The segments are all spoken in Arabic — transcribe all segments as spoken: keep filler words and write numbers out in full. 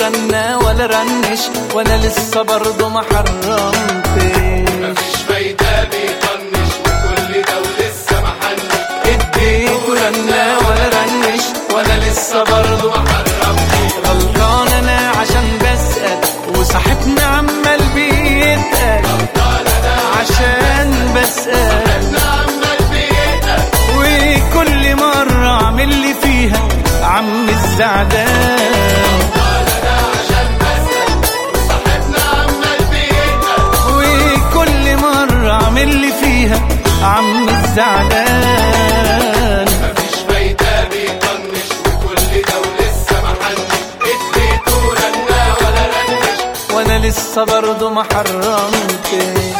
رنا ولا رنش وانا لسه برضه ما حرمتش. مفيش فايدة بيطنش وكل ده ولسه ما حنش. اديته رنا ولا رنش وانا لسه برضه ما حرمتش. غلطان انا عشان بسأل وصاحبنا عمال بيتقل. غلطان انا عشان بسأل صاحبنا عمال بيتقل. وكل مرة اعمل لي فيها عم الزعدان. غلطان انا عشان بسأل وصاحبنا عمال بيتقل. وكل مرة اعمل لي فيها عم الزعدان. مفيش فايدة بيطنش وكل ده ولسه ما حنش. اديته رنا ولا رنش وانا لسه برضه ما حرمتش.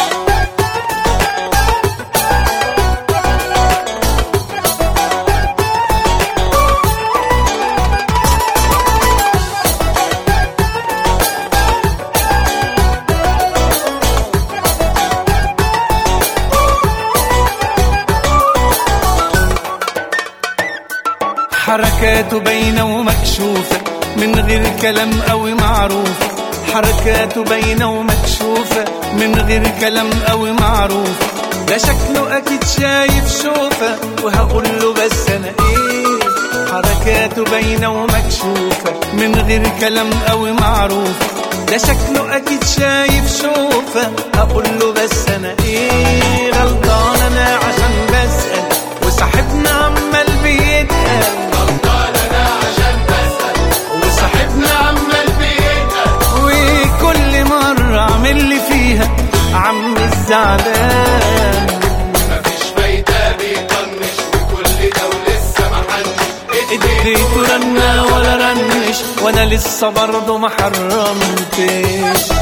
حركاته باينة ومكشوفة من غير كلام قوي معروف. حركاته باينة ومكشوفة من غير كلام قوي معروف. ده شكله أكيد شايف شوفة وهقول له بس أنا إيه. حركاته باينة ومكشوفة من غير كلام قوي معروف. ده شكله أكيد شايف شوفة هقول له بس أنا إيه. غلطان أنا عشان بسأل وصاحبنا عمال بيتقل. غلطان انا عشان بسأل وصاحبنا عمال بيتقل. وكل مرة اعمل لي فيها عم الزعلان. مفيش فايدة بيطنش وكل ده ولسه ما حنش. اديته رنا ولا رنش وانا لسه برضه ما حرمتش.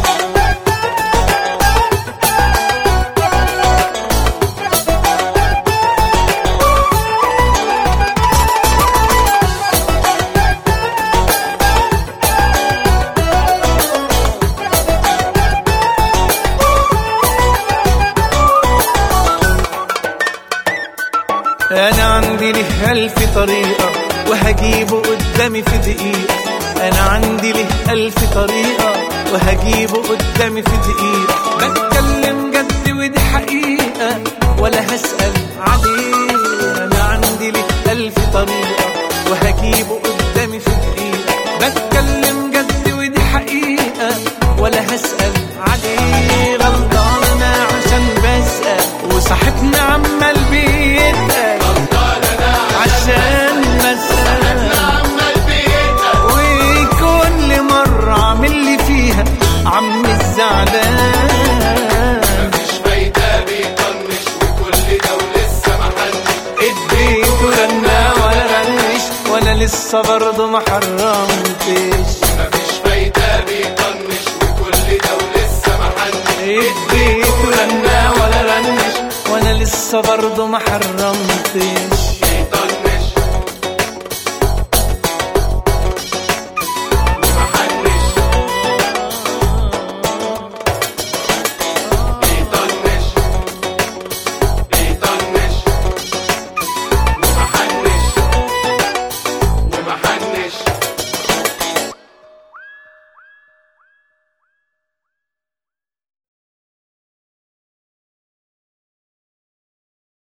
أنا عندي له ألف طريقة وهجيبه قدامي في دقيقة. أنا عندي له ألف طريقة وهجيبه قدامي في دقيقة. بتكلم جد ودي حقيقة ولا هسأل عليه. أنا عندي له ألف طريقة وهجيبه قدامي في دقيقة. بتكلم جد ودي حقيقة ولا هسأل عليه. غلطان أنا عشان بسأل وصاحبنا عمال بيتقل. عشان بسأل عمال بيتقل. وكل مرة اعمل لي فيها عم الزعلان. مفيش فايدة بيطنش وكل ده ولسه ما حنش. اديته رنا ولا رنش وانا لسه برضه ما حرمتش. مفيش فايدة بيطنش وكل ده ولسه ما حنش. اديته رنا ولا رنش وانا لسه برضه ما حرمتش.